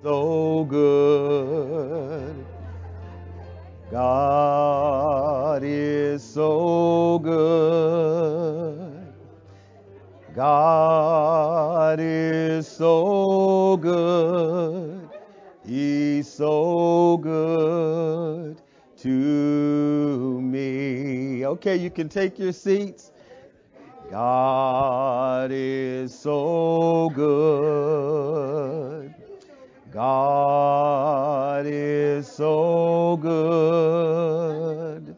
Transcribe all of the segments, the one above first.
so good. God is so good. God is so good. He's so good to me. Okay, you can take your seats. God is so good. God is so good.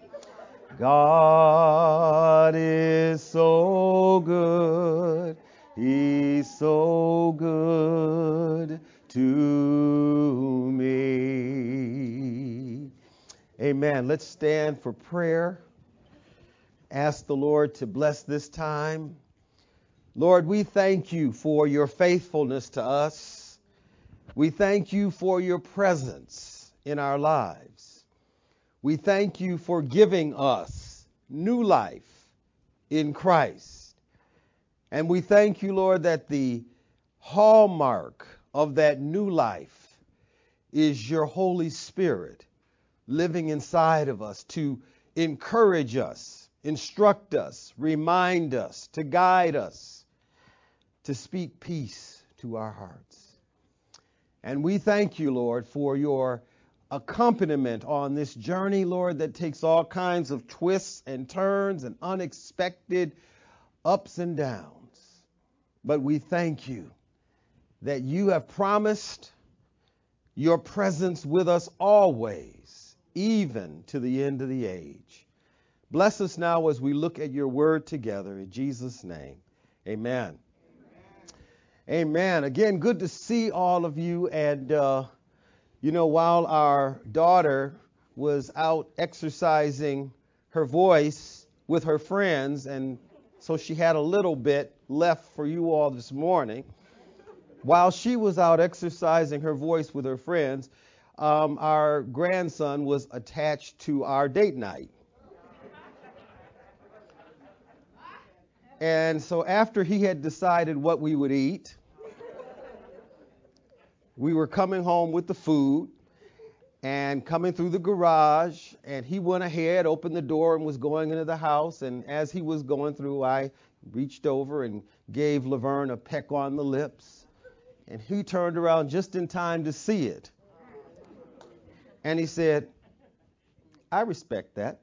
God is so good. He's so good to me. Amen. Let's stand for prayer. Ask the Lord to bless this time. Lord, we thank you for your faithfulness to us. We thank you for your presence in our lives. We thank you for giving us new life in Christ. And we thank you, Lord, that the hallmark of that new life is your Holy Spirit living inside of us to encourage us, instruct us, remind us, to guide us, to speak peace to our hearts. And we thank you, Lord, for your accompaniment on this journey, Lord, that takes all kinds of twists and turns and unexpected ups and downs. But we thank you that you have promised your presence with us always, even to the end of the age. Bless us now as we look at your word together. In Jesus' name, amen. Amen. Again, good to see all of you. And, while our daughter was out exercising her voice with her friends, and so she had a little bit left for you all this morning, while she was out exercising her voice with her friends, our grandson was attached to our date night. And so after he had decided what we would eat, we were coming home with the food and coming through the garage, and he went ahead, opened the door, and was going into the house. And as he was going through, I reached over and gave Laverne a peck on the lips. And he turned around just in time to see it. And he said, "I respect that."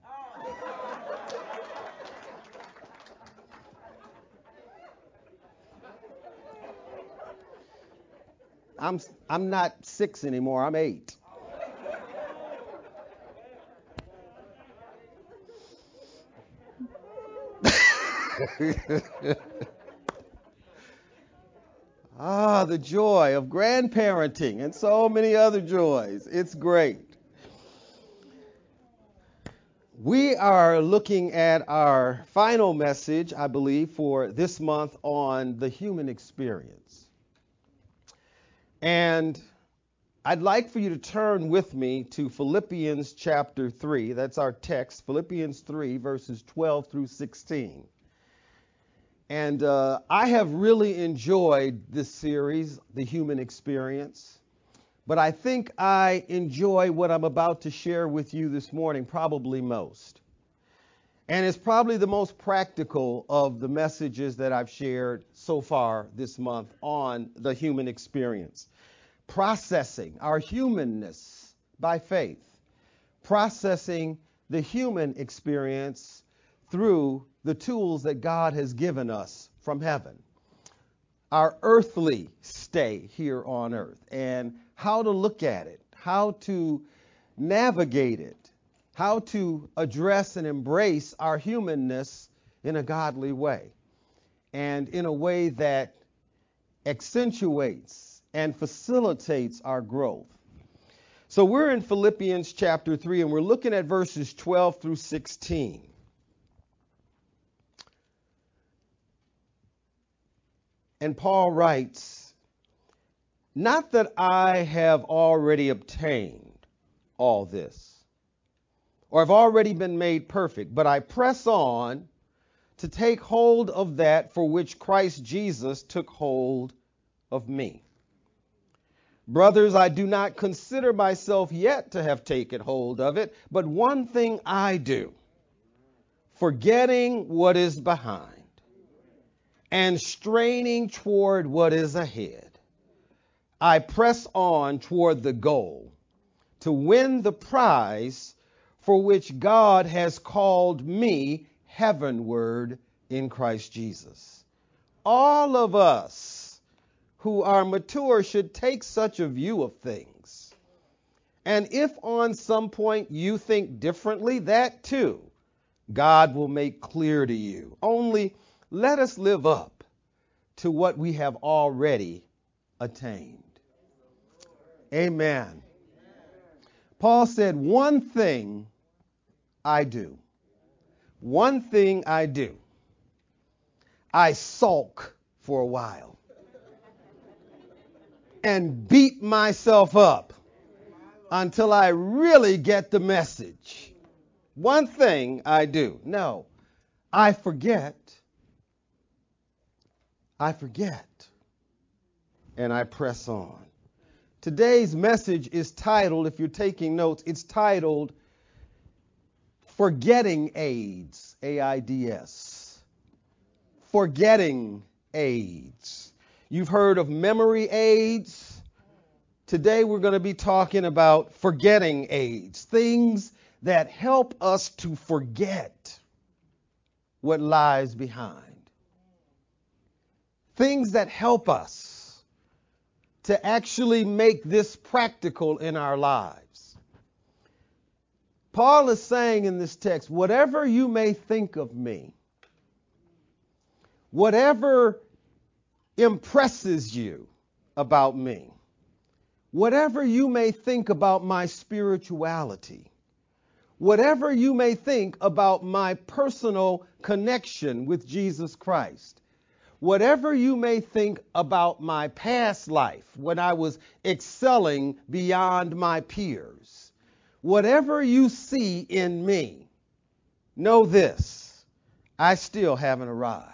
I'm not 6 anymore, I'm 8. The joy of grandparenting and so many other joys. It's great. We are looking at our final message, I believe, for this month on the human experience. And I'd like for you to turn with me to Philippians chapter 3. That's our text, Philippians 3, verses 12 through 16. And I have really enjoyed this series, The Human Experience. But I think I enjoy what I'm about to share with you this morning probably most. And it's probably the most practical of the messages that I've shared so far this month on the human experience. Processing our humanness by faith. Processing the human experience through the tools that God has given us from heaven. Our earthly stay here on earth and how to look at it, how to navigate it, how to address and embrace our humanness in a godly way and in a way that accentuates and facilitates our growth. So we're in Philippians chapter 3 and we're looking at verses 12 through 16. And Paul writes, "Not that I have already obtained all this, or have already been made perfect, but I press on to take hold of that for which Christ Jesus took hold of me. Brothers, I do not consider myself yet to have taken hold of it, but one thing I do, forgetting what is behind and straining toward what is ahead, I press on toward the goal to win the prize for which God has called me heavenward in Christ Jesus. All of us who are mature should take such a view of things. And if on some point you think differently, that too God will make clear to you. Only let us live up to what we have already attained. Amen. Paul said, one thing I do. One thing I do. I sulk for a while and beat myself up until I really get the message. One thing I do. No, I forget. And I press on. Today's message is titled, if you're taking notes, it's titled Forgetting AIDS, AIDS. Forgetting AIDS. You've heard of memory aids. Today we're going to be talking about forgetting aids, things that help us to forget what lies behind. Things that help us to actually make this practical in our lives. Paul is saying in this text, whatever you may think of me, whatever impresses you about me, whatever you may think about my spirituality, whatever you may think about my personal connection with Jesus Christ, whatever you may think about my past life when I was excelling beyond my peers, whatever you see in me, know this, I still haven't arrived.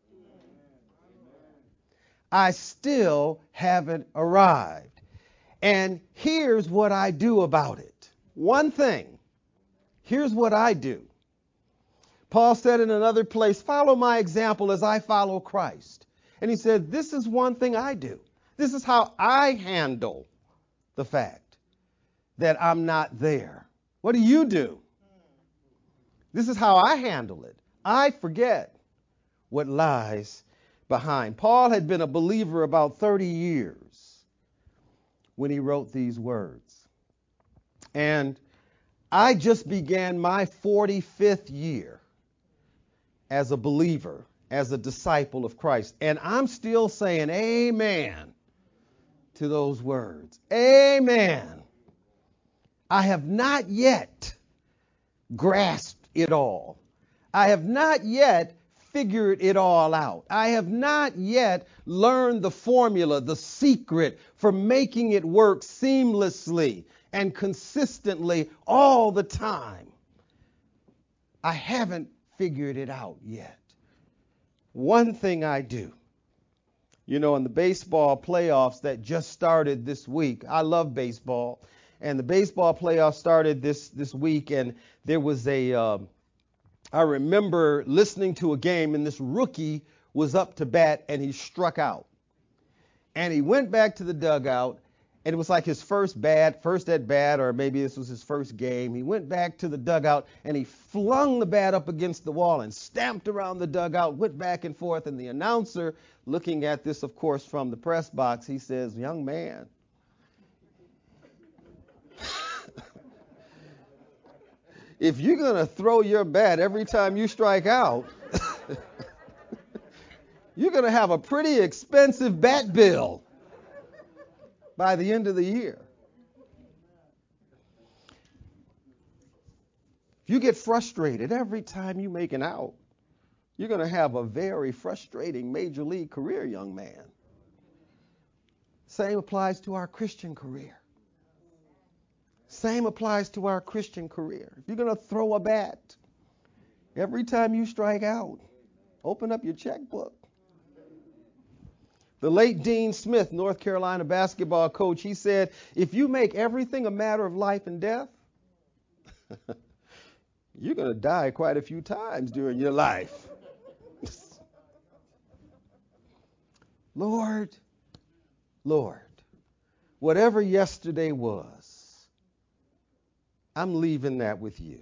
I still haven't arrived. And here's what I do about it. One thing. Here's what I do. Paul said in another place, follow my example as I follow Christ. And he said, this is one thing I do. This is how I handle the fact that I'm not there. What do you do? This is how I handle it. I forget what lies behind. Paul had been a believer about 30 years when he wrote these words. And I just began my 45th year as a believer, as a disciple of Christ. And I'm still saying amen to those words. Amen. I have not yet grasped it all. I have not yet figured it all out. I have not yet learned the formula, the secret for making it work seamlessly and consistently all the time. I haven't figured it out yet. One thing I do, in the baseball playoffs that just started this week, I love baseball, and the baseball playoffs started this week, and there was I remember listening to a game, and this rookie was up to bat, and he struck out. And he went back to the dugout, and it was like his first at bat, or maybe this was his first game. He went back to the dugout, and he flung the bat up against the wall and stamped around the dugout, went back and forth. And the announcer, looking at this, of course, from the press box, he says, young man, if you're going to throw your bat every time you strike out, you're going to have a pretty expensive bat bill by the end of the year. If you get frustrated every time you make an out, you're going to have a very frustrating major league career, young man. Same applies to our Christian career. Same applies to our Christian career. If you're going to throw a bat every time you strike out, open up your checkbook. The late Dean Smith, North Carolina basketball coach, he said, if you make everything a matter of life and death, you're going to die quite a few times during your life. Lord, whatever yesterday was, I'm leaving that with you.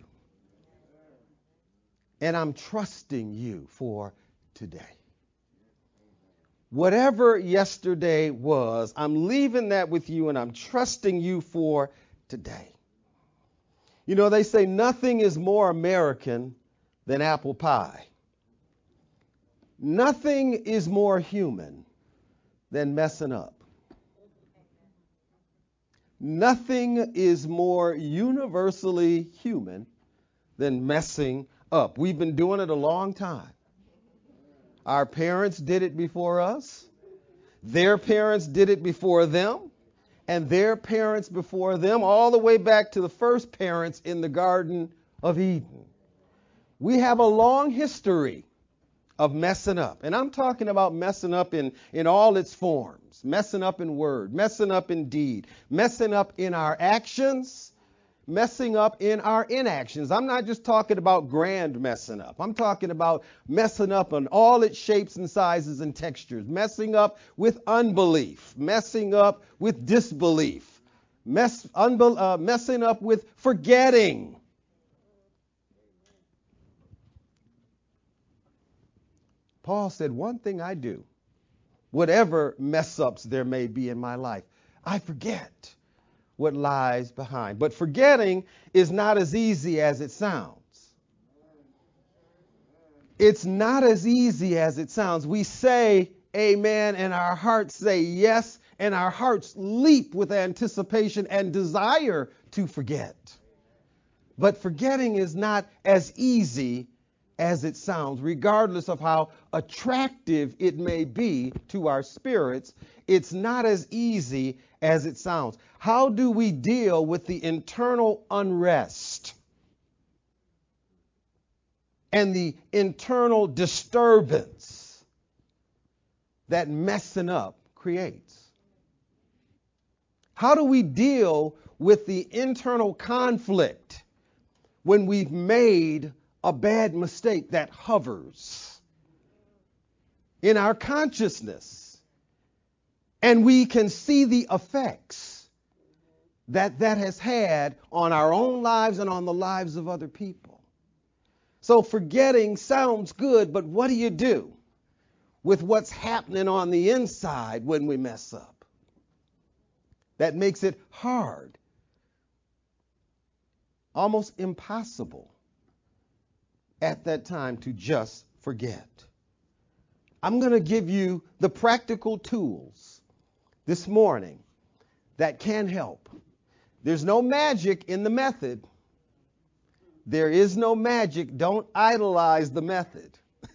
And I'm trusting you for today. Whatever yesterday was, I'm leaving that with you and I'm trusting you for today. You know, they say nothing is more American than apple pie. Nothing is more human than messing up. Nothing is more universally human than messing up. We've been doing it a long time. Our parents did it before us. Their parents did it before them. And their parents before them, all the way back to the first parents in the Garden of Eden. We have a long history of messing up. And I'm talking about messing up in all its forms. Messing up in word, messing up in deed, messing up in our actions, messing up in our inactions. I'm not just talking about grand messing up. I'm talking about messing up on all its shapes and sizes and textures. Messing up with unbelief. Messing up with disbelief. Messing up with forgetting. Paul said, one thing I do, whatever mess ups there may be in my life, I forget what lies behind. But forgetting is not as easy as it sounds. It's not as easy as it sounds. We say amen and our hearts say yes, and our hearts leap with anticipation and desire to forget. But forgetting is not as easy as it sounds. Regardless of how attractive it may be to our spirits, it's not as easy as it sounds. How do we deal with the internal unrest and the internal disturbance that messing up creates? How do we deal with the internal conflict when we've made a bad mistake that hovers in our consciousness and we can see the effects that has had on our own lives and on the lives of other people? So forgetting sounds good, but what do you do with what's happening on the inside when we mess up? That makes it hard, almost impossible at that time to just forget. I'm going to give you the practical tools this morning that can help. There's no magic in the method. There is no magic. Don't idolize the method.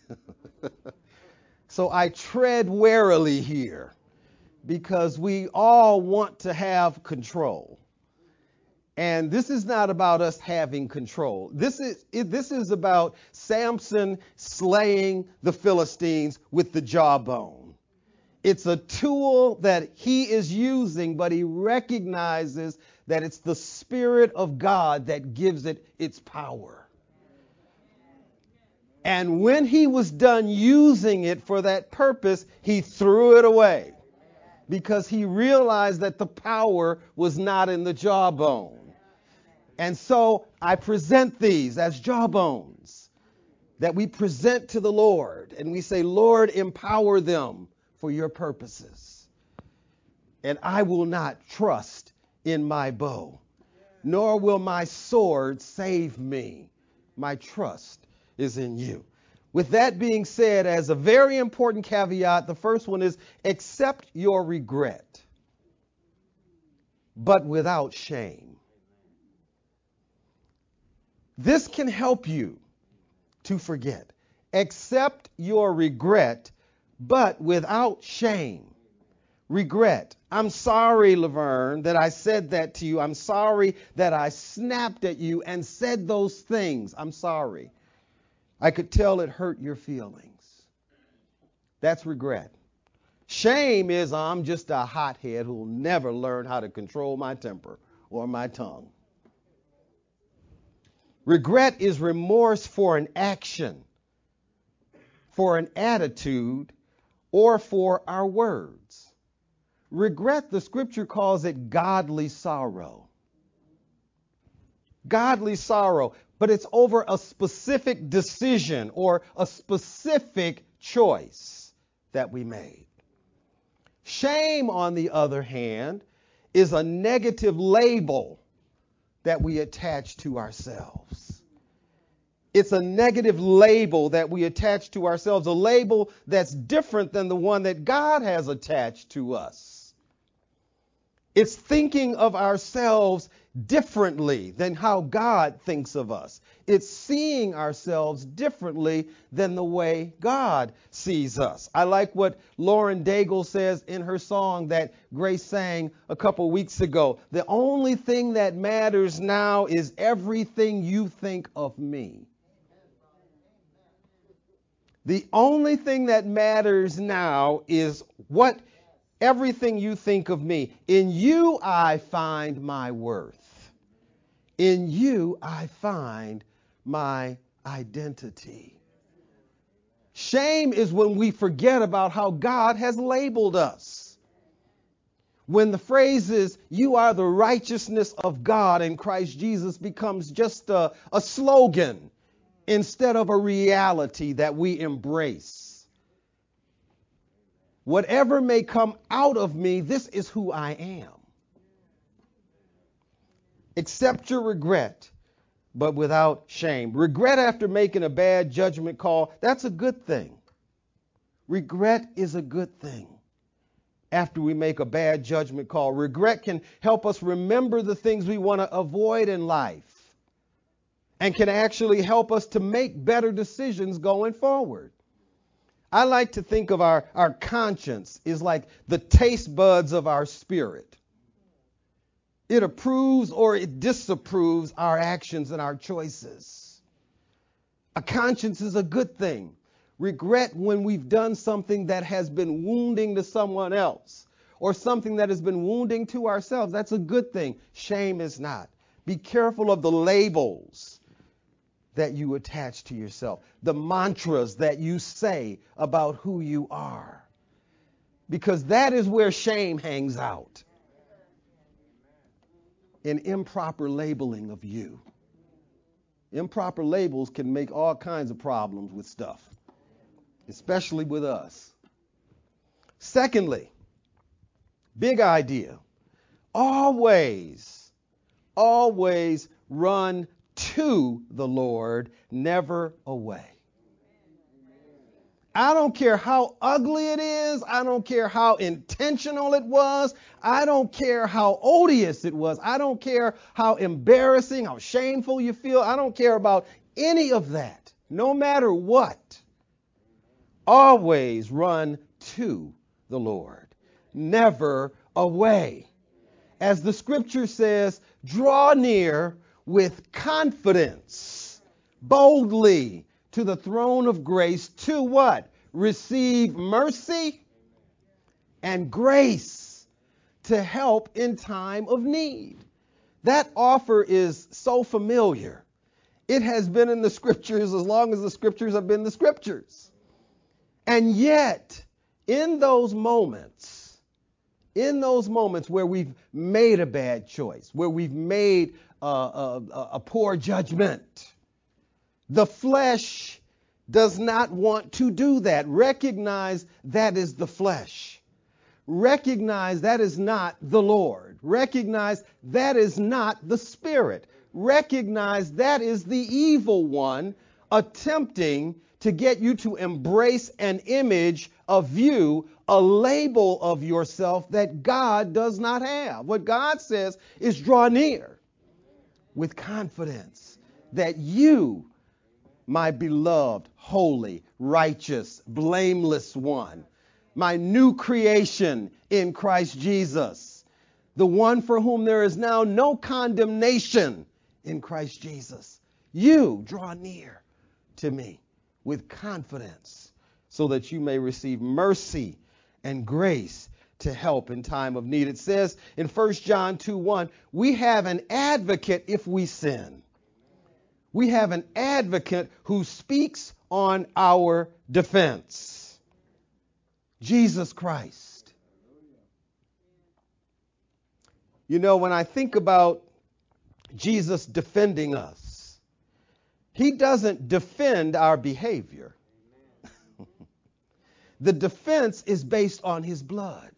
So I tread warily here because we all want to have control. And this is not about us having control. This is about Samson slaying the Philistines with the jawbone. It's a tool that he is using, but he recognizes that it's the Spirit of God that gives it its power. And when he was done using it for that purpose, he threw it away because he realized that the power was not in the jawbone. And so I present these as jawbones that we present to the Lord. And we say, Lord, empower them for your purposes. And I will not trust in my bow, nor will my sword save me. My trust is in you. With that being said, as a very important caveat, the first one is accept your regret, but without shame. This can help you to forget. Accept your regret, but without shame. Regret. I'm sorry, Laverne, that I said that to you. I'm sorry that I snapped at you and said those things. I'm sorry. I could tell it hurt your feelings. That's regret. Shame is I'm just a hothead who'll never learn how to control my temper or my tongue. Regret is remorse for an action, for an attitude, or for our words. Regret, the scripture calls it godly sorrow. Godly sorrow, but it's over a specific decision or a specific choice that we made. Shame, on the other hand, is a negative label that we attach to ourselves. It's a negative label that we attach to ourselves, a label that's different than the one that God has attached to us. It's thinking of ourselves differently than how God thinks of us. It's seeing ourselves differently than the way God sees us. I like what Lauren Daigle says in her song that Grace sang a couple weeks ago. The only thing that matters now is everything you think of me. The only thing that matters now is everything you think of me. In you I find my worth. In you I find my identity. Shame is when we forget about how God has labeled us. When the phrase is, you are the righteousness of God in Christ Jesus, becomes just a slogan instead of a reality that we embrace. Whatever may come out of me, this is who I am. Accept your regret, but without shame. Regret after making a bad judgment call, that's a good thing. Regret is a good thing. After we make a bad judgment call, regret can help us remember the things we want to avoid in life and can actually help us to make better decisions going forward. I like to think of our conscience is like the taste buds of our spirit. It approves or it disapproves our actions and our choices. A conscience is a good thing. Regret when we've done something that has been wounding to someone else or something that has been wounding to ourselves. That's a good thing. Shame is not. Be careful of the labels that you attach to yourself, the mantras that you say about who you are, because that is where shame hangs out. In improper labeling of you. Improper labels can make all kinds of problems with stuff, especially with us. Secondly, big idea. Always run to the Lord, never away. I don't care how ugly it is. I don't care how intentional it was. I don't care how odious it was. I don't care how embarrassing, how shameful you feel. I don't care about any of that. No matter what, always run to the Lord, never away. As the scripture says, draw near with confidence, boldly, to the throne of grace to what? Receive mercy and grace to help in time of need. That offer is so familiar. It has been in the scriptures as long as the scriptures have been the scriptures. And yet, in those moments where we've made a bad choice, where we've made a poor judgment, the flesh does not want to do that. Recognize that is the flesh. Recognize that is not the Lord. Recognize that is not the Spirit. Recognize that is the evil one attempting to get you to embrace an image of you, a label of yourself that God does not have. What God says is draw near with confidence that you, my beloved, holy, righteous, blameless one, my new creation in Christ Jesus, the one for whom there is now no condemnation in Christ Jesus. You draw near to me with confidence so that you may receive mercy and grace to help in time of need. It says in 1 John 2:1, we have an advocate if we sin. We have an advocate who speaks on our defense. Jesus Christ. You know, when I think about Jesus defending us, he doesn't defend our behavior. The defense is based on his blood.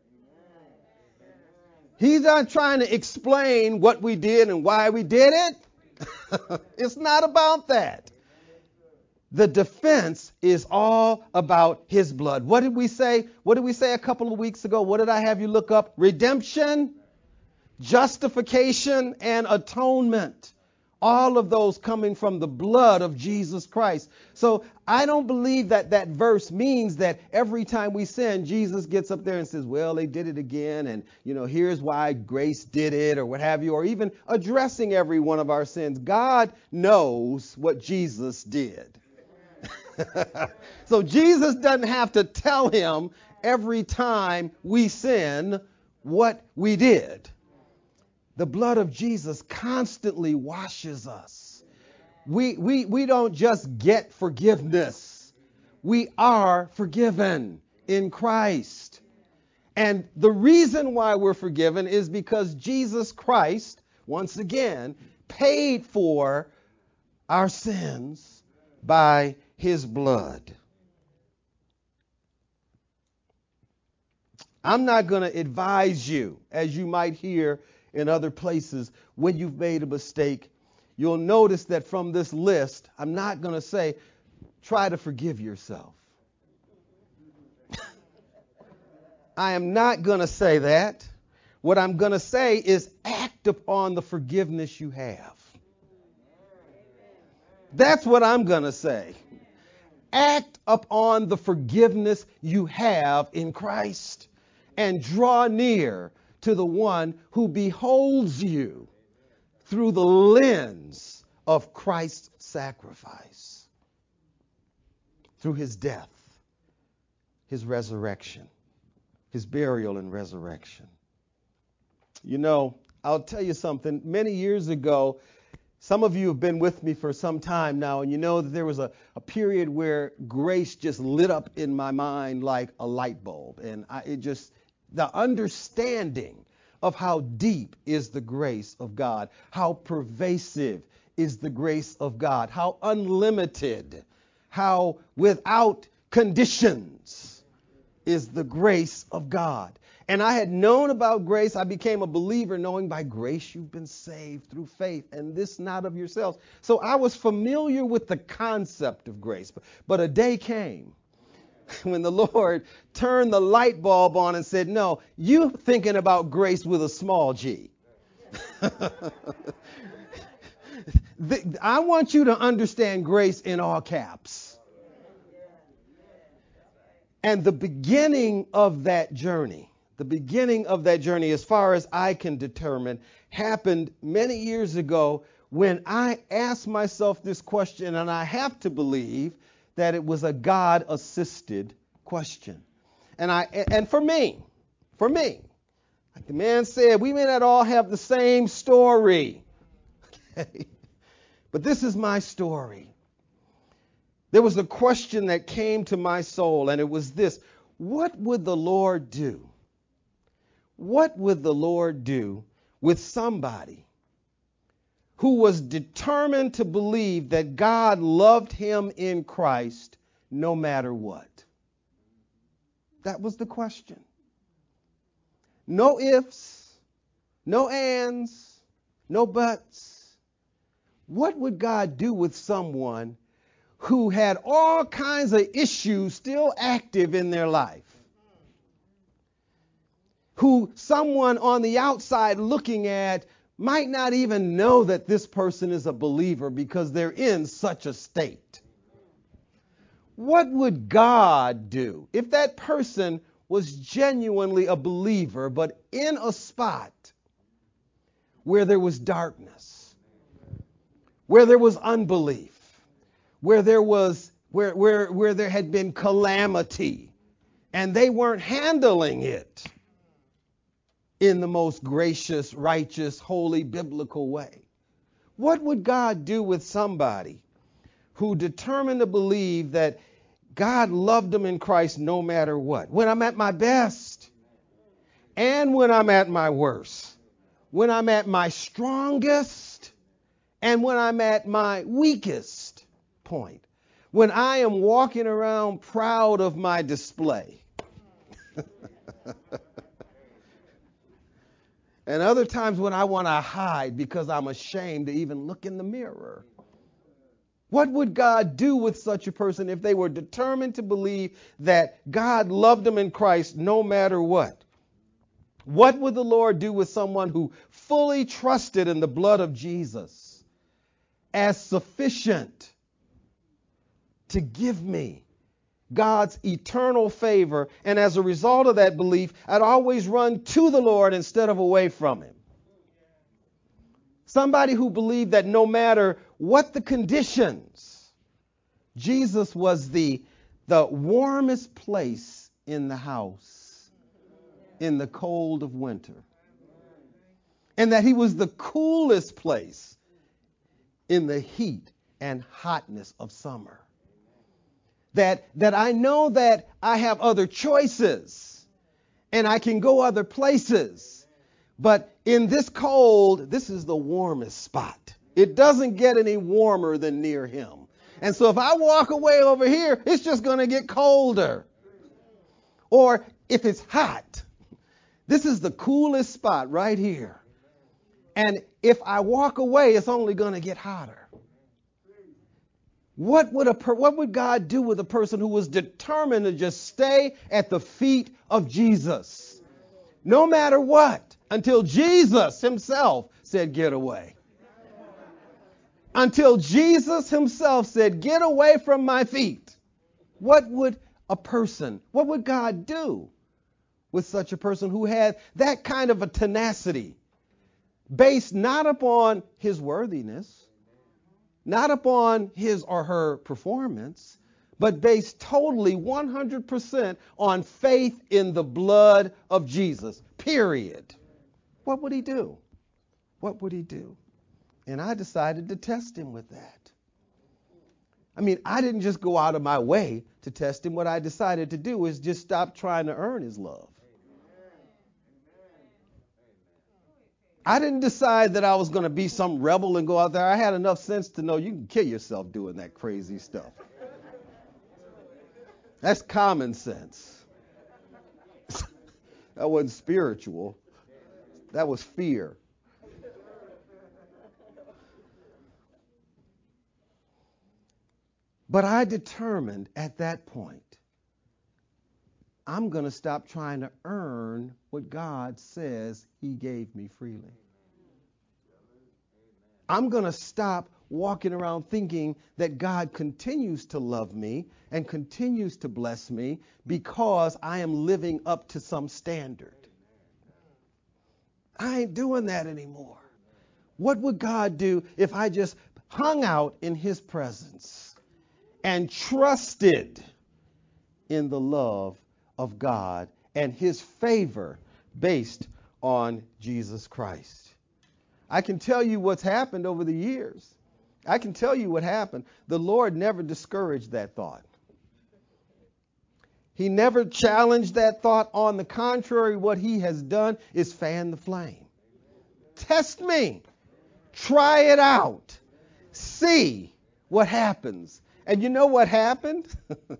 He's not trying to explain what we did and why we did it. It's not about that. The defense is all about his blood. What did we say? What did we say a couple of weeks ago? What did I have you look up? Redemption, justification, and atonement. All of those coming from the blood of Jesus Christ. So I don't believe that that verse means that every time we sin, Jesus gets up there and says, well, they did it again. And, here's why grace did it or what have you, or even addressing every one of our sins. God knows what Jesus did. So Jesus doesn't have to tell him every time we sin what we did. The blood of Jesus constantly washes us. We don't just get forgiveness. We are forgiven in Christ. And the reason why we're forgiven is because Jesus Christ, once again, paid for our sins by his blood. I'm not going to advise you, as you might hear in other places, when you've made a mistake. You'll notice that from this list, I'm not going to say, try to forgive yourself. I am not going to say that. What I'm going to say is act upon the forgiveness you have. That's what I'm going to say. Act upon the forgiveness you have in Christ and draw near to the one who beholds you through the lens of Christ's sacrifice, through his death, his resurrection, his burial and resurrection. I'll tell you something. Many years ago, some of you have been with me for some time now, and you know that there was a period where grace just lit up in my mind like a light bulb. And the understanding of how deep is the grace of God, how pervasive is the grace of God, how unlimited, how without conditions is the grace of God. And I had known about grace. I became a believer knowing by grace you've been saved through faith, and this not of yourselves. So I was familiar with the concept of grace. But a day came when the Lord turned the light bulb on and said, no, you're thinking about grace with a small g. I want you to understand grace in all caps. And the beginning of that journey, as far as I can determine, happened many years ago when I asked myself this question, and I have to believe that it was a God-assisted question. And for me, like the man said, we may not all have the same story. Okay? But this is my story. There was a question that came to my soul, and it was this: what would the Lord do? What would the Lord do with somebody who was determined to believe that God loved him in Christ no matter what? That was the question. No ifs, no ands, no buts. What would God do with someone who had all kinds of issues still active in their life? Who someone on the outside looking at might not even know that this person is a believer because they're in such a state. What would God do if that person was genuinely a believer, but in a spot where there was darkness, where there was unbelief, where there had been calamity and they weren't handling it in the most gracious, righteous, holy, biblical way. What would God do with somebody who determined to believe that God loved them in Christ no matter what? When I'm at my best and when I'm at my worst, when I'm at my strongest and when I'm at my weakest point, when I am walking around proud of my display. And other times when I want to hide because I'm ashamed to even look in the mirror. What would God do with such a person if they were determined to believe that God loved them in Christ no matter what? What would the Lord do with someone who fully trusted in the blood of Jesus as sufficient to give me God's eternal favor, and as a result of that belief, I'd always run to the Lord instead of away from him? Somebody who believed that no matter what the conditions, Jesus was the warmest place in the house in the cold of winter, and that he was the coolest place in the heat and hotness of summer. That I know that I have other choices and I can go other places. But in this cold, this is the warmest spot. It doesn't get any warmer than near him. And so if I walk away over here, it's just going to get colder. Or if it's hot, this is the coolest spot right here. And if I walk away, it's only going to get hotter. What would God do with a person who was determined to just stay at the feet of Jesus? No matter what, until Jesus himself said, get away. Until Jesus himself said, get away from my feet. What would God do with such a person who had that kind of a tenacity based not upon his worthiness, not upon his or her performance, but based totally 100% on faith in the blood of Jesus, period? What would he do? What would he do? And I decided to test him with that. I mean, I didn't just go out of my way to test him. What I decided to do is just stop trying to earn his love. I didn't decide that I was going to be some rebel and go out there. I had enough sense to know you can kill yourself doing that crazy stuff. That's common sense. That wasn't spiritual. That was fear. But I determined at that point, I'm going to stop trying to earn what God says he gave me freely. I'm going to stop walking around thinking that God continues to love me and continues to bless me because I am living up to some standard. I ain't doing that anymore. What would God do if I just hung out in his presence and trusted in the love of God and his favor based on Jesus Christ? I can tell you what's happened over the years. I can tell you what happened. The Lord never discouraged that thought. He never challenged that thought. On the contrary, what he has done is fan the flame. Test me. Try it out. See what happens. And you know what happened?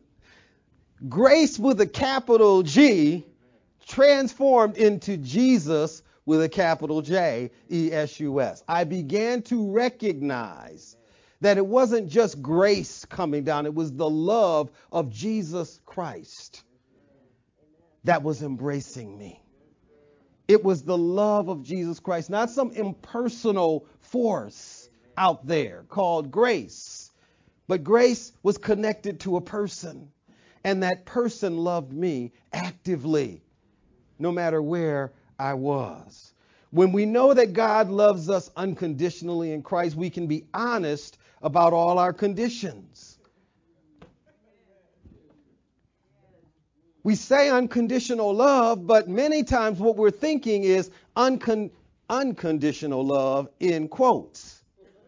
Grace with a capital G transformed into Jesus with a capital J, E-S-U-S. I began to recognize that it wasn't just grace coming down. It was the love of Jesus Christ that was embracing me. It was the love of Jesus Christ, not some impersonal force out there called grace. But grace was connected to a person, and that person loved me actively, no matter where I was. When we know that God loves us unconditionally in Christ, we can be honest about all our conditions. We say unconditional love, but many times what we're thinking is unconditional love in quotes.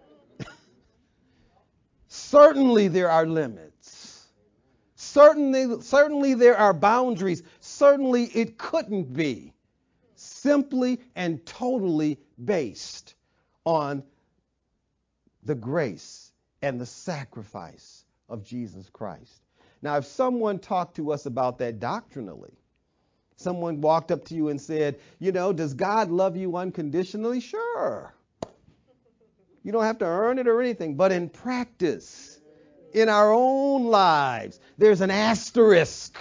Certainly there are limits. Certainly there are boundaries. Certainly it couldn't be simply and totally based on the grace and the sacrifice of Jesus Christ. Now, if someone talked to us about that doctrinally, someone walked up to you and said, does God love you unconditionally? Sure. You don't have to earn it or anything. But in practice, in our own lives, there's an asterisk.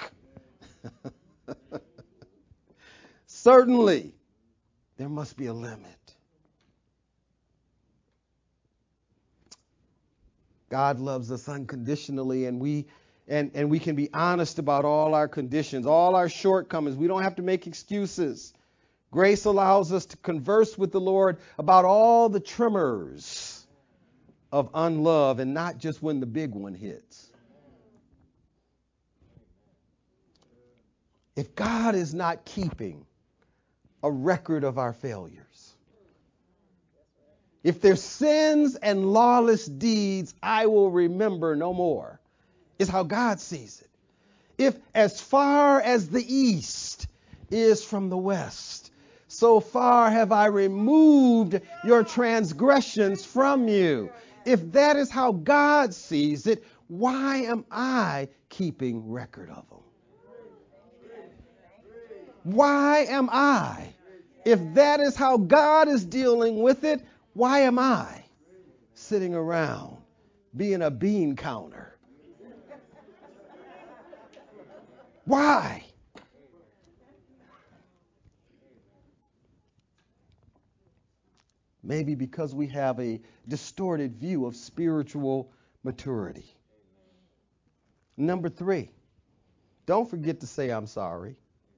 Certainly, there must be a limit. God loves us unconditionally, and we can be honest about all our conditions, all our shortcomings. We don't have to make excuses. Grace allows us to converse with the Lord about all the tremors of unlove, and not just when the big one hits. If God is not keeping a record of our failures, if there's sins and lawless deeds, I will remember no more, is how God sees it. If as far as the east is from the west, so far have I removed your transgressions from you. If that is how God sees it, why am I keeping record of them? Why am I? If that is how God is dealing with it, why am I sitting around being a bean counter? Why? Maybe because we have a distorted view of spiritual maturity. Number 3, don't forget to say I'm sorry.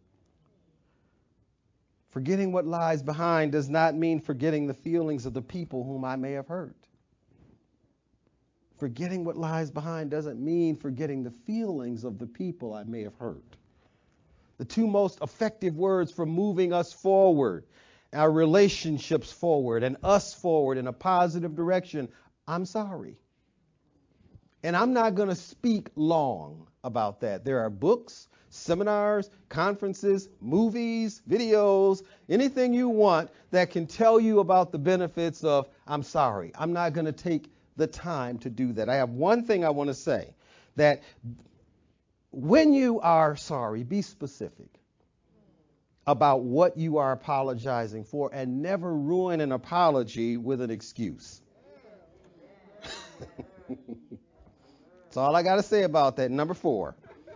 Forgetting what lies behind does not mean forgetting the feelings of the people whom I may have hurt. Forgetting what lies behind doesn't mean forgetting the feelings of the people I may have hurt. The two most effective words for moving us forward, our relationships forward, and us forward in a positive direction, I'm sorry. And I'm not going to speak long about that. There are books, seminars, conferences, movies, videos, anything you want that can tell you about the benefits of I'm sorry. I'm not going to take the time to do that. I have one thing I want to say, that when you are sorry, be specific about what you are apologizing for, and never ruin an apology with an excuse. That's all I got to say about that. Number 4.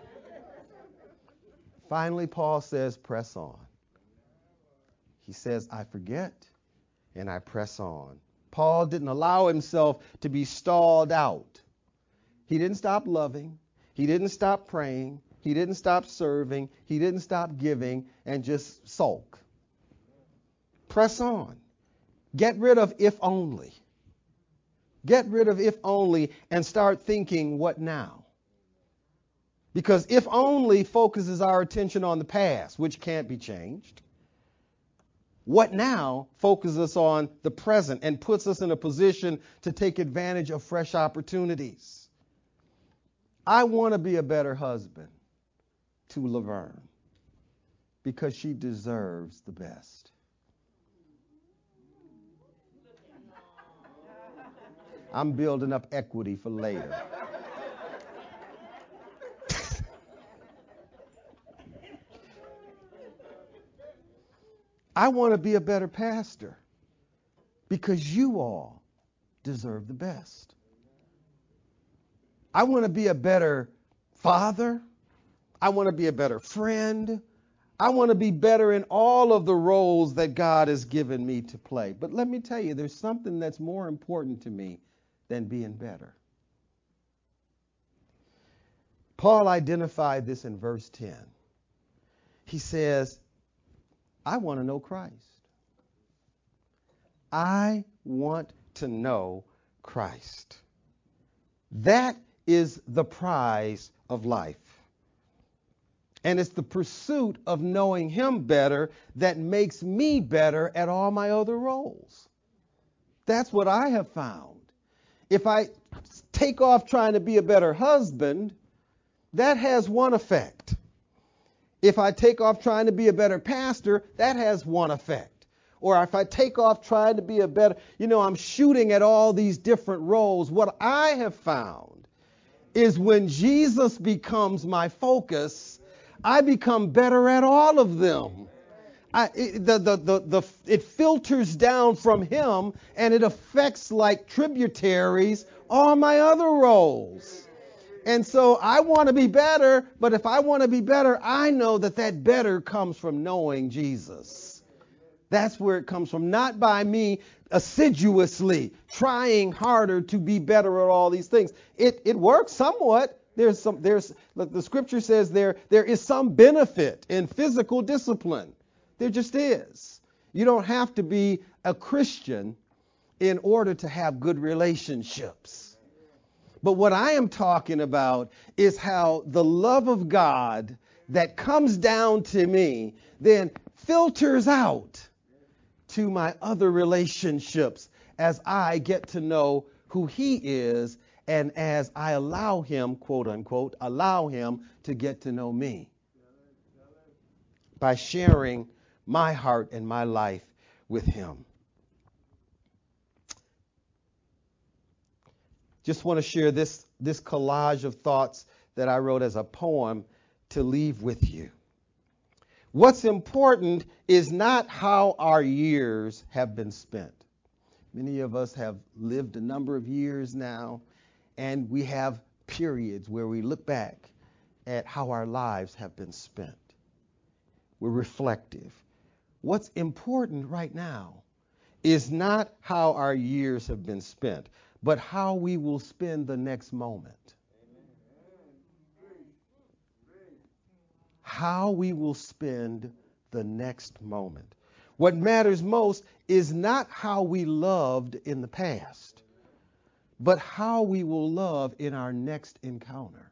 Finally, Paul says, press on. He says, I forget and I press on. Paul didn't allow himself to be stalled out. He didn't stop loving. He didn't stop praying. He didn't stop serving. He didn't stop giving and just sulk. Press on. Get rid of if only. Get rid of if only and start thinking what now? Because if only focuses our attention on the past, which can't be changed. What now focuses us on the present and puts us in a position to take advantage of fresh opportunities. I want to be a better husband to Laverne because she deserves the best. I'm building up equity for later. I want to be a better pastor because you all deserve the best. I want to be a better father. I want to be a better friend. I want to be better in all of the roles that God has given me to play. But let me tell you, there's something that's more important to me than being better. Paul identified this in verse 10. He says, I want to know Christ. I want to know Christ. That is the prize of life. And it's the pursuit of knowing him better that makes me better at all my other roles. That's what I have found. If I take off trying to be a better husband, that has one effect. If I take off trying to be a better pastor, that has one effect. Or if I take off trying to be a better, I'm shooting at all these different roles. What I have found is when Jesus becomes my focus, I become better at all of them. It filters down from him and it affects like tributaries all my other roles. And so I want to be better, but if I want to be better, I know that better comes from knowing Jesus. That's where it comes from, not by me assiduously trying harder to be better at all these things. It works somewhat. The scripture says there is some benefit in physical discipline. There just is. You don't have to be a Christian in order to have good relationships. But what I am talking about is how the love of God that comes down to me then filters out to my other relationships as I get to know who he is and as I allow him, quote unquote, allow him to get to know me by sharing my heart and my life with him. Just want to share this collage of thoughts that I wrote as a poem to leave with you. What's important is not how our years have been spent. Many of us have lived a number of years now, and we have periods where we look back at how our lives have been spent. We're reflective. What's important right now is not how our years have been spent, but how we will spend the next moment. How we will spend the next moment. What matters most is not how we loved in the past, but how we will love in our next encounter.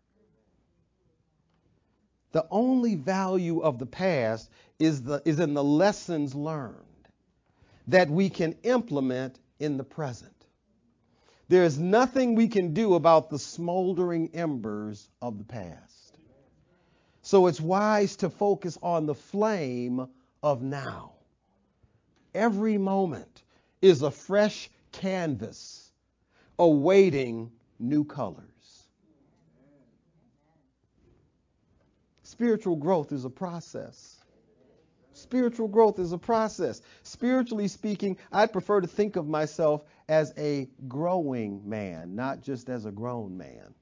The only value of the past is in the lessons learned that we can implement in the present. There is nothing we can do about the smoldering embers of the past. So it's wise to focus on the flame of now. Every moment is a fresh canvas awaiting new colors. Spiritual growth is a process. Spiritual growth is a process. Spiritually speaking, I'd prefer to think of myself as a growing man, not just as a grown man.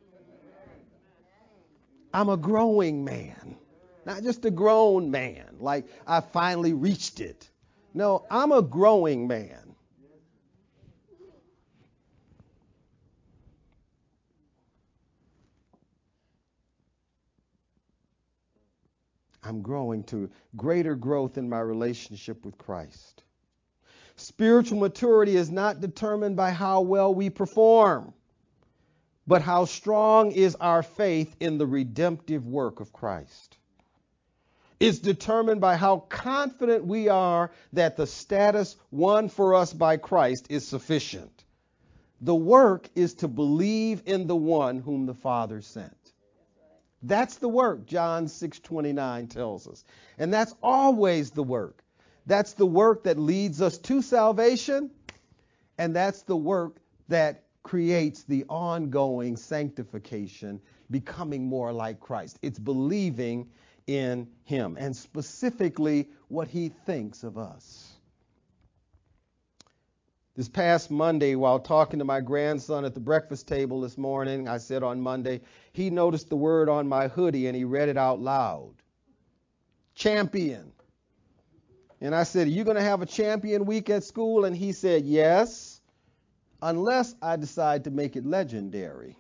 I'm a growing man, not just a grown man, like I finally reached it. No, I'm a growing man. I'm growing to greater growth in my relationship with Christ. Spiritual maturity is not determined by how well we perform, but how strong is our faith in the redemptive work of Christ. It's determined by how confident we are that the status won for us by Christ is sufficient. The work is to believe in the one whom the Father sent. That's the work, John 6:29 tells us. And that's always the work. That's the work that leads us to salvation, and that's the work that creates the ongoing sanctification, becoming more like Christ. It's believing in him, and specifically what he thinks of us. This past Monday, while talking to my grandson at the breakfast table this morning, I said on Monday, he noticed the word on my hoodie and he read it out loud. Champion. And I said, "Are you going to have a champion week at school?" And he said, "Yes, unless I decide to make it legendary."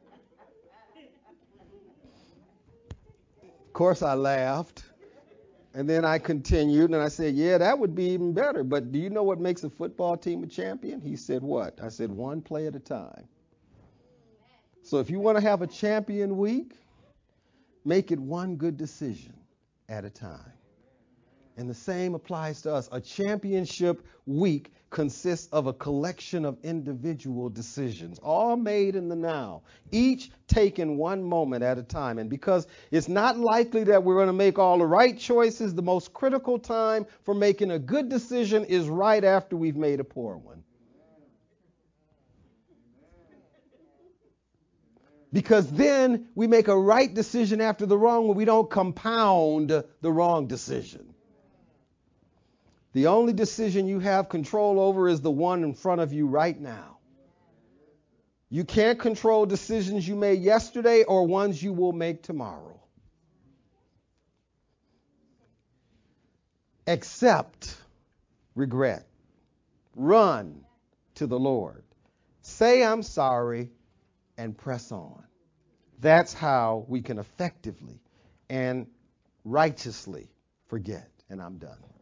Of course, I laughed. And then I continued and I said, yeah, that would be even better. But do you know what makes a football team a champion? He said, what? I said, one play at a time. So if you want to have a champion week, make it one good decision at a time. And the same applies to us. A championship week consists of a collection of individual decisions, all made in the now, each taken one moment at a time. And because it's not likely that we're going to make all the right choices, the most critical time for making a good decision is right after we've made a poor one. Because then we make a right decision after the wrong one. We don't compound the wrong decision. The only decision you have control over is the one in front of you right now. You can't control decisions you made yesterday or ones you will make tomorrow. Accept regret. Run to the Lord. Say I'm sorry and press on. That's how we can effectively and righteously forget. And I'm done.